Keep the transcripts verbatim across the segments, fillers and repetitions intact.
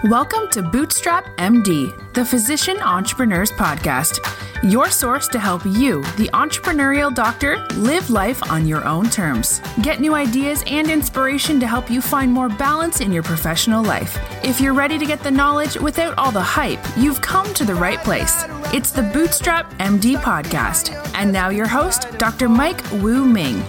Welcome to Bootstrap M D, the Physician Entrepreneurs Podcast, your source to help you, the entrepreneurial doctor, live life on your own terms. Get new ideas and inspiration to help you find more balance in your professional life. If you're ready to get the knowledge without all the hype, you've come to the right place. It's the Bootstrap M D Podcast. And now your host, Doctor Mike Wu Ming.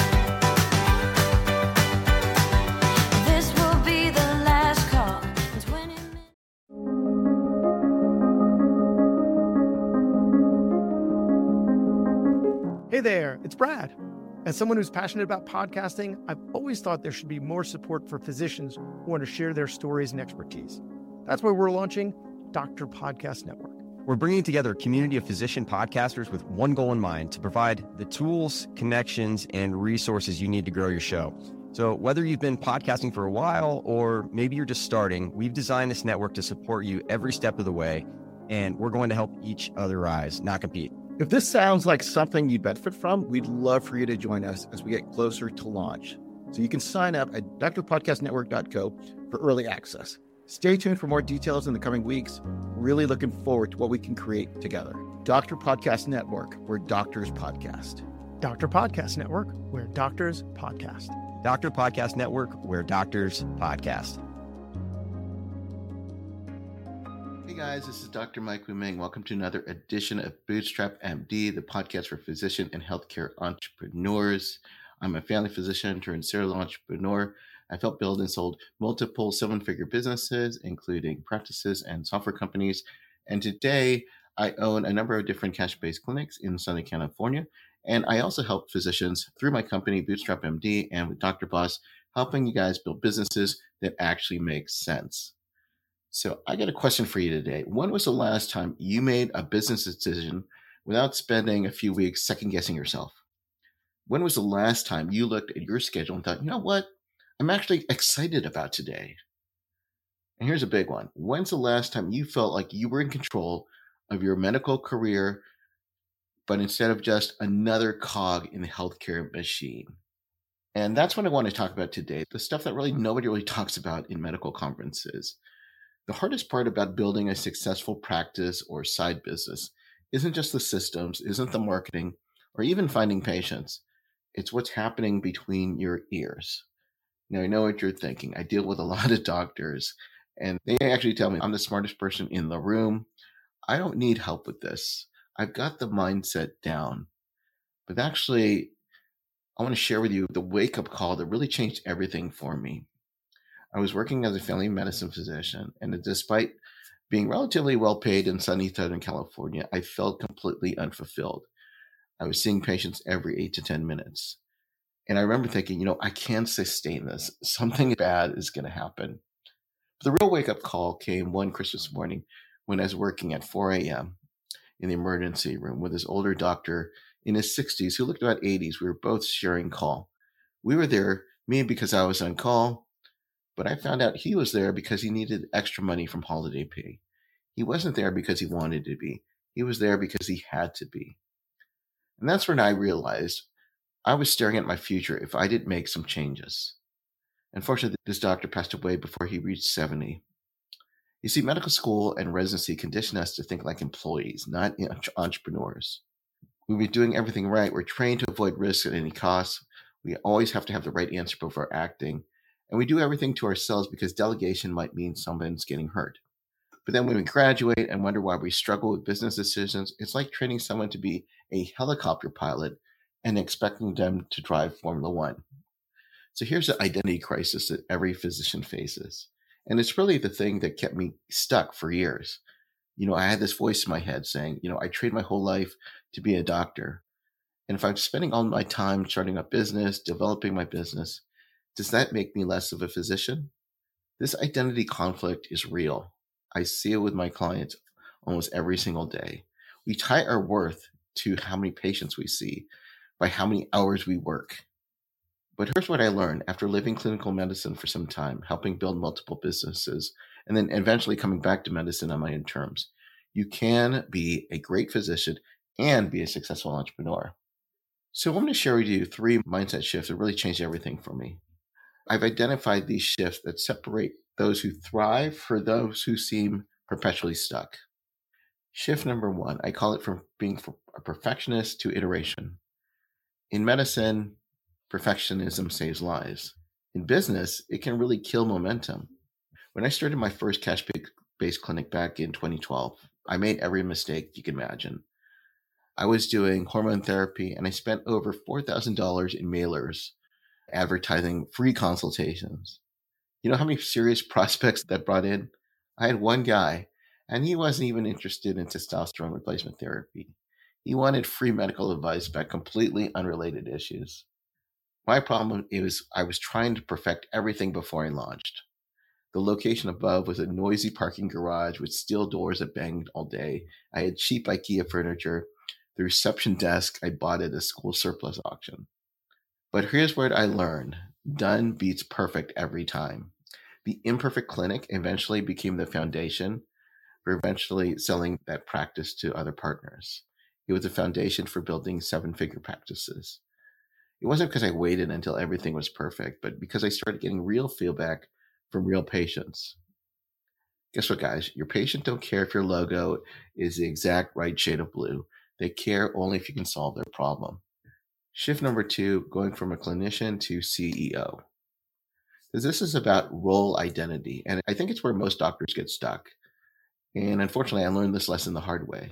Hey there, it's Brad. As someone who's passionate about podcasting, I've always thought there should be more support for physicians who want to share their stories and expertise. That's why we're launching Doctor Podcast Network. We're bringing together a community of physician podcasters with one goal in mind: to provide the tools, connections, and resources you need to grow your show. So whether you've been podcasting for a while or maybe you're just starting, we've designed this network to support you every step of the way, and we're going to help each other rise, not compete. If this sounds like something you'd benefit from, we'd love for you to join us as we get closer to launch. So you can sign up at d r podcast network dot co for early access. Stay tuned for more details in the coming weeks. Really looking forward to what we can create together. Doctor Podcast Network, where doctors podcast. Doctor Podcast Network, where doctors podcast. Doctor Podcast Network, where doctors podcast. Hey guys, this is Doctor Mike Wu Ming. Welcome to another edition of Bootstrap M D, the podcast for physician and healthcare entrepreneurs. I'm a family physician turned serial entrepreneur. I've helped build and sold multiple seven-figure businesses, including practices and software companies. And today, I own a number of different cash-based clinics in Southern California. And I also help physicians through my company, Bootstrap M D, and with Doctor Boss, helping you guys build businesses that actually make sense. So I got a question for you today. When was the last time you made a business decision without spending a few weeks second guessing yourself? When was the last time you looked at your schedule and thought, you know what, I'm actually excited about today? And here's a big one. When's the last time you felt like you were in control of your medical career, but instead of just another cog in the healthcare machine? And that's what I want to talk about today. The stuff that really nobody really talks about in medical conferences. The hardest part about building a successful practice or side business isn't just the systems, isn't the marketing, or even finding patients. It's what's happening between your ears. Now, I know what you're thinking. I deal with a lot of doctors, and they actually tell me I'm the smartest person in the room. I don't need help with this. I've got the mindset down. But actually, I want to share with you the wake-up call that really changed everything for me. I was working as a family medicine physician, and despite being relatively well paid in sunny Southern California, I felt completely unfulfilled. I was seeing patients every eight to ten minutes. And I remember thinking, you know, I can't sustain this. Something bad is going to happen. But the real wake-up call came one Christmas morning when I was working at four a.m. in the emergency room with this older doctor in his sixties who looked about eighties. We were both sharing call. We were there, me because I was on call, but I found out he was there because he needed extra money from holiday pay. He wasn't there because he wanted to be. He was there because he had to be. And that's when I realized I was staring at my future if I didn't make some changes. Unfortunately, this doctor passed away before he reached seventy. You see, medical school and residency condition us to think like employees, not entrepreneurs. When we're doing everything right, we're trained to avoid risk at any cost. We always have to have the right answer before acting. And we do everything to ourselves because delegation might mean someone's getting hurt. But then when we graduate and wonder why we struggle with business decisions, it's like training someone to be a helicopter pilot and expecting them to drive Formula One. So here's the identity crisis that every physician faces. And it's really the thing that kept me stuck for years. You know, I had this voice in my head saying, you know, I trained my whole life to be a doctor. And if I'm spending all my time starting a business, developing my business, does that make me less of a physician? This identity conflict is real. I see it with my clients almost every single day. We tie our worth to how many patients we see by how many hours we work. But here's what I learned after living clinical medicine for some time, helping build multiple businesses, and then eventually coming back to medicine on my own terms. You can be a great physician and be a successful entrepreneur. So I'm going to share with you three mindset shifts that really changed everything for me. I've identified these shifts that separate those who thrive from those who seem perpetually stuck. Shift number one, I call it from being a perfectionist to iteration. In medicine, perfectionism saves lives. In business, it can really kill momentum. When I started my first cash-based clinic back in twenty twelve, I made every mistake you can imagine. I was doing hormone therapy, and I spent over four thousand dollars in mailers advertising free consultations. You know how many serious prospects that brought in? I had one guy, and he wasn't even interested in testosterone replacement therapy. He wanted free medical advice about completely unrelated issues. My problem is I was trying to perfect everything before I launched. The location above was a noisy parking garage with steel doors that banged all day. I had cheap IKEA furniture. The reception desk I bought at a school surplus auction. But here's what I learned. Done beats perfect every time. The imperfect clinic eventually became the foundation for eventually selling that practice to other partners. It was a foundation for building seven-figure practices. It wasn't because I waited until everything was perfect, but because I started getting real feedback from real patients. Guess what, guys? Your patient don't care if your logo is the exact right shade of blue. They care only if you can solve their problem. Shift number two, going from a clinician to C E O. Because this is about role identity, and I think it's where most doctors get stuck. And unfortunately, I learned this lesson the hard way.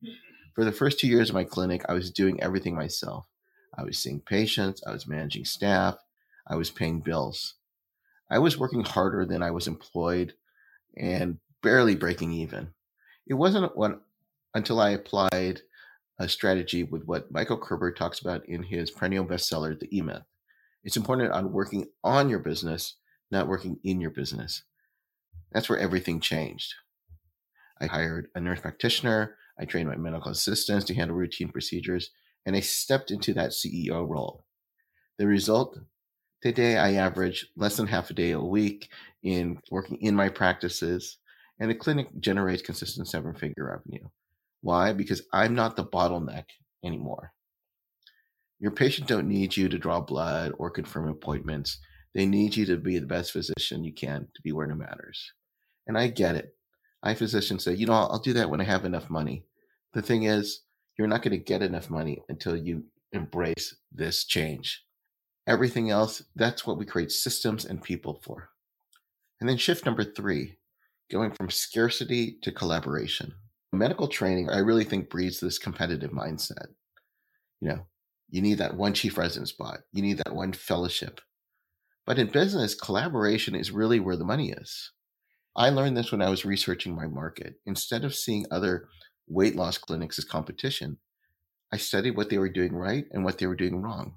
For the first two years of my clinic, I was doing everything myself. I was seeing patients, I was managing staff, I was paying bills. I was working harder than I was employed and barely breaking even. It wasn't when, until I applied a strategy with what Michael Kerber talks about in his perennial bestseller, The E-Myth. It's important on working on your business, not working in your business. That's where everything changed. I hired a nurse practitioner, I trained my medical assistants to handle routine procedures, and I stepped into that C E O role. The result, today I average less than half a day a week in working in my practices, and the clinic generates consistent seven-figure revenue. Why? Because I'm not the bottleneck anymore. Your patient don't need you to draw blood or confirm appointments. They need you to be the best physician you can to be where it matters. And I get it. I physicians say, you know, I'll, I'll do that when I have enough money. The thing is, you're not going to get enough money until you embrace this change. Everything else, that's what we create systems and people for. And then shift number three, going from scarcity to collaboration. Medical training, I really think, breeds this competitive mindset. You know, you need that one chief resident spot. You need that one fellowship. But in business, collaboration is really where the money is. I learned this when I was researching my market. Instead of seeing other weight loss clinics as competition, I studied what they were doing right and what they were doing wrong.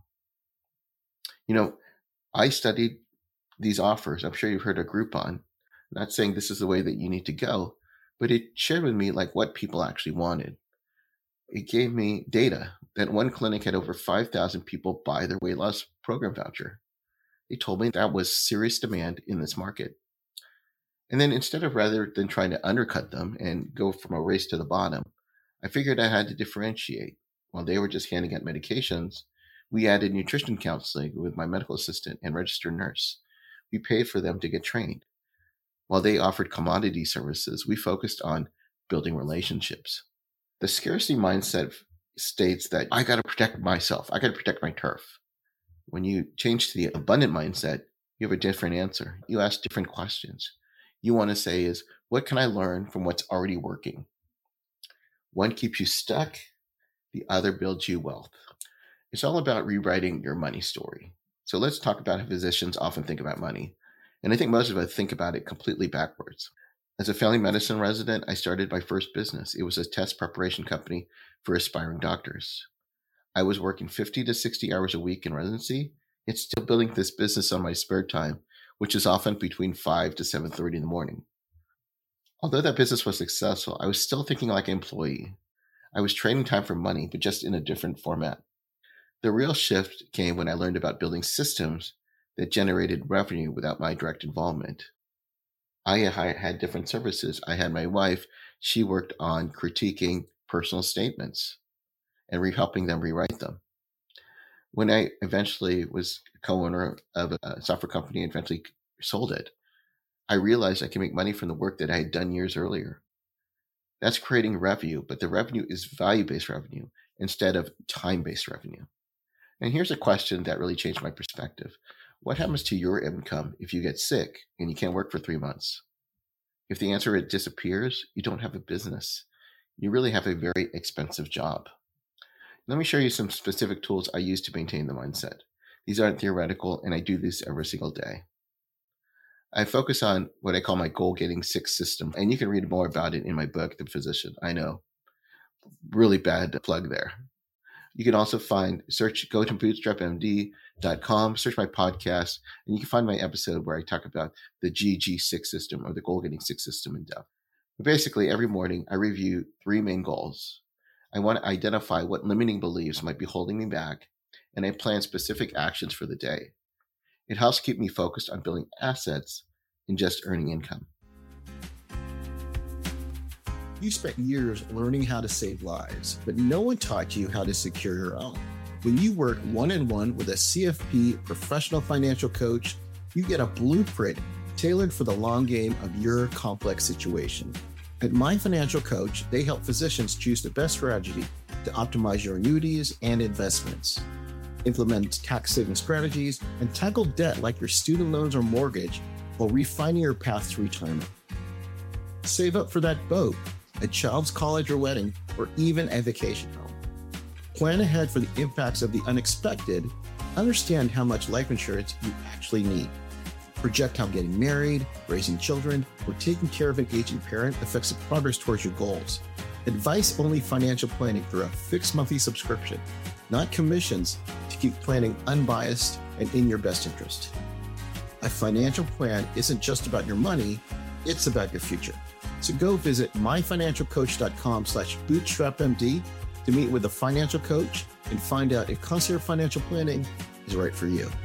You know, I studied these offers. I'm sure you've heard of Groupon. I'm not saying this is the way that you need to go, but it shared with me like what people actually wanted. It gave me data that one clinic had over five thousand people buy their weight loss program voucher. They told me that was serious demand in this market. And then instead of rather than trying to undercut them and go from a race to the bottom, I figured I had to differentiate. While they were just handing out medications, we added nutrition counseling with my medical assistant and registered nurse. We paid for them to get trained. While they offered commodity services, we focused on building relationships. The scarcity mindset states that I got to protect myself. I got to protect my turf. When you change to the abundant mindset, you have a different answer. You ask different questions. You want to say is, what can I learn from what's already working? One keeps you stuck. The other builds you wealth. It's all about rewriting your money story. So let's talk about how physicians often think about money. And I think most of us think about it completely backwards. As a family medicine resident, I started my first business. It was a test preparation company for aspiring doctors. I was working fifty to sixty hours a week in residency, yet still building this business on my spare time, which is often between five to seven thirty in the morning. Although that business was successful, I was still thinking like an employee. I was trading time for money, but just in a different format. The real shift came when I learned about building systems that generated revenue without my direct involvement. I had different services. I had my wife. She worked on critiquing personal statements and re- helping them rewrite them. When I eventually was co-owner of a software company and eventually sold it, I realized I can make money from the work that I had done years earlier. That's creating revenue, but the revenue is value-based revenue instead of time-based revenue. And here's a question that really changed my perspective. What happens to your income if you get sick and you can't work for three months? If the answer it disappears, you don't have a business. You really have a very expensive job. Let me show you some specific tools I use to maintain the mindset. These aren't theoretical, and I do this every single day. I focus on what I call my goal-getting six system, and you can read more about it in my book, The Physician. I know, really bad plug there. You can also find, search, go to bootstrap M D dot com, search my podcast, and you can find my episode where I talk about the G G six system or the goal-getting six system in depth. But basically, every morning I review three main goals. I want to identify what limiting beliefs might be holding me back, and I plan specific actions for the day. It helps keep me focused on building assets and just earning income. You spent years learning how to save lives, but no one taught you how to secure your own. When you work one-on-one with a C F P professional financial coach, you get a blueprint tailored for the long game of your complex situation. At My Financial Coach, they help physicians choose the best strategy to optimize your annuities and investments, implement tax-saving strategies, and tackle debt like your student loans or mortgage while refining your path to retirement. Save up for that boat, a child's college or wedding, or even a vacation home. Plan ahead for the impacts of the unexpected. Understand how much life insurance you actually need. Project how getting married, raising children, or taking care of an aging parent affects the progress towards your goals. Advice-only financial planning through a fixed monthly subscription, not commissions, to keep planning unbiased and in your best interest. A financial plan isn't just about your money, it's about your future. So go visit myfinancialcoach.com slash bootstrapmd to meet with a financial coach and find out if concierge financial planning is right for you.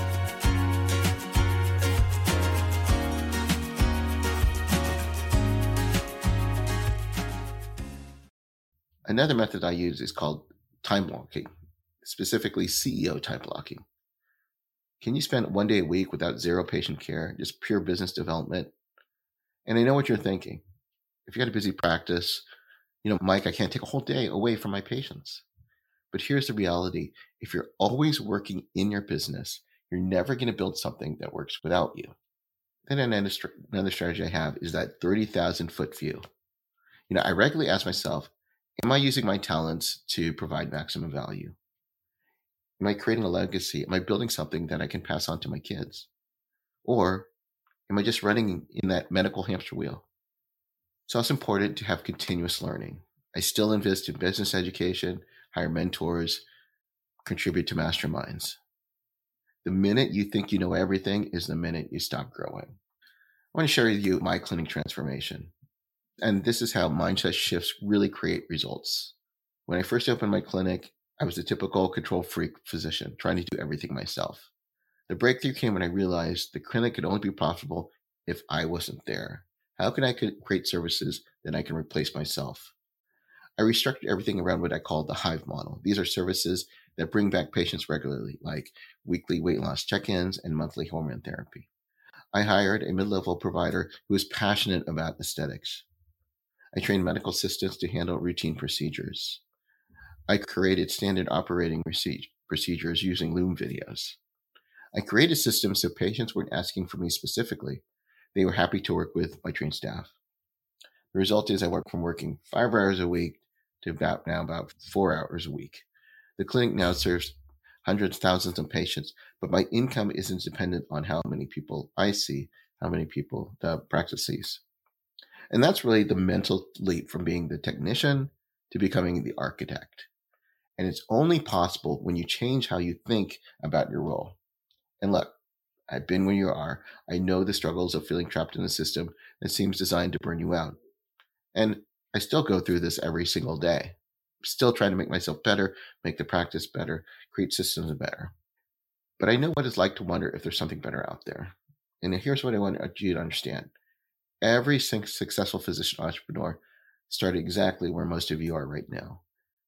Another method I use is called time blocking, specifically C E O time blocking. Can you spend one day a week without zero patient care, just pure business development? And I know what you're thinking. If you got a busy practice, you know, Mike, I can't take a whole day away from my patients. But here's the reality. If you're always working in your business, you're never going to build something that works without you. Then another, another strategy I have is that thirty thousand foot view. You know, I regularly ask myself, am I using my talents to provide maximum value? Am I creating a legacy? Am I building something that I can pass on to my kids? Or am I just running in that medical hamster wheel? So it's important to have continuous learning. I still invest in business education, hire mentors, contribute to masterminds. The minute you think you know everything is the minute you stop growing. I want to share with you my clinic transformation. And this is how mindset shifts really create results. When I first opened my clinic, I was a typical control freak physician trying to do everything myself. The breakthrough came when I realized the clinic could only be profitable if I wasn't there. How can I create services that I can replace myself? I restructured everything around what I call the Hive model. These are services that bring back patients regularly, like weekly weight loss check-ins and monthly hormone therapy. I hired a mid-level provider who was passionate about aesthetics. I trained medical assistants to handle routine procedures. I created standard operating procedures using Loom videos. I created systems so patients weren't asking for me specifically. They were happy to work with my trained staff. The result is I went from working five hours a week to about now about four hours a week. The clinic now serves hundreds, thousands of patients, but my income isn't dependent on how many people I see, how many people the practice sees. And that's really the mental leap from being the technician to becoming the architect. And it's only possible when you change how you think about your role. And look, I've been where you are. I know the struggles of feeling trapped in a system that seems designed to burn you out. And I still go through this every single day. I'm still trying to make myself better, make the practice better, create systems better. But I know what it's like to wonder if there's something better out there. And here's what I want you to understand. Every successful physician entrepreneur started exactly where most of you are right now.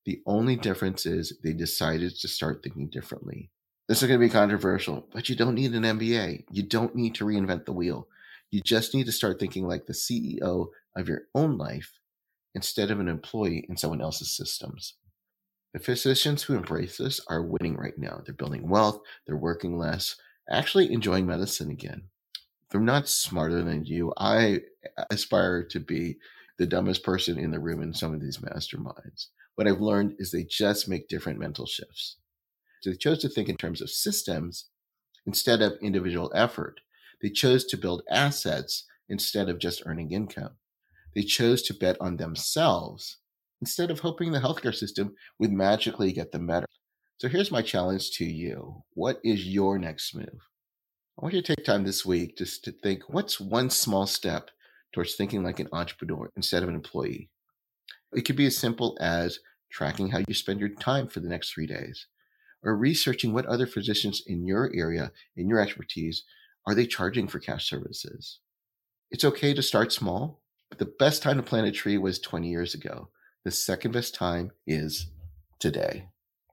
The only difference is they decided to start thinking differently. This is going to be controversial, but you don't need an M B A. You don't need to reinvent the wheel. You just need to start thinking like the C E O of your own life instead of an employee in someone else's systems. The physicians who embrace this are winning right now. They're building wealth, they're working less, actually enjoying medicine again. They're not smarter than you. I aspire to be the dumbest person in the room in some of these masterminds. What I've learned is they just make different mental shifts. So they chose to think in terms of systems instead of individual effort. They chose to build assets instead of just earning income. They chose to bet on themselves instead of hoping the healthcare system would magically get them better. So here's my challenge to you. What is your next move? I want you to take time this week just to think, what's one small step towards thinking like an entrepreneur instead of an employee? It could be as simple as tracking how you spend your time for the next three days, or researching what other physicians in your area, in your expertise, are they charging for cash services? It's okay to start small, but the best time to plant a tree was twenty years ago. The second best time is today.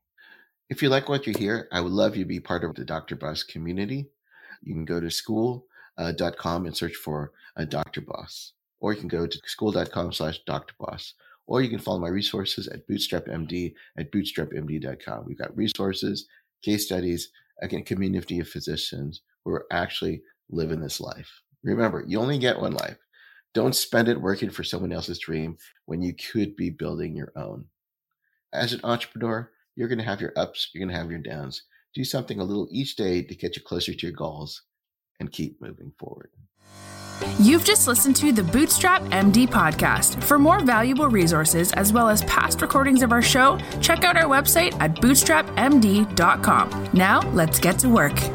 If you like what you hear, I would love you to be part of the Doctor Boss community. You can go to school dot com and search for a Doctor Boss, or you can go to school dot com slash Doctor Boss, or you can follow my resources at Bootstrap M D at bootstrap m d dot com. We've got resources, case studies, again, a community of physicians who are actually living this life. Remember, you only get one life. Don't spend it working for someone else's dream when you could be building your own. As an entrepreneur, you're going to have your ups, you're going to have your downs. Do something a little each day to get you closer to your goals and keep moving forward. You've just listened to the Bootstrap M D podcast. For more valuable resources, as well as past recordings of our show, check out our website at bootstrap m d dot com. Now, let's get to work.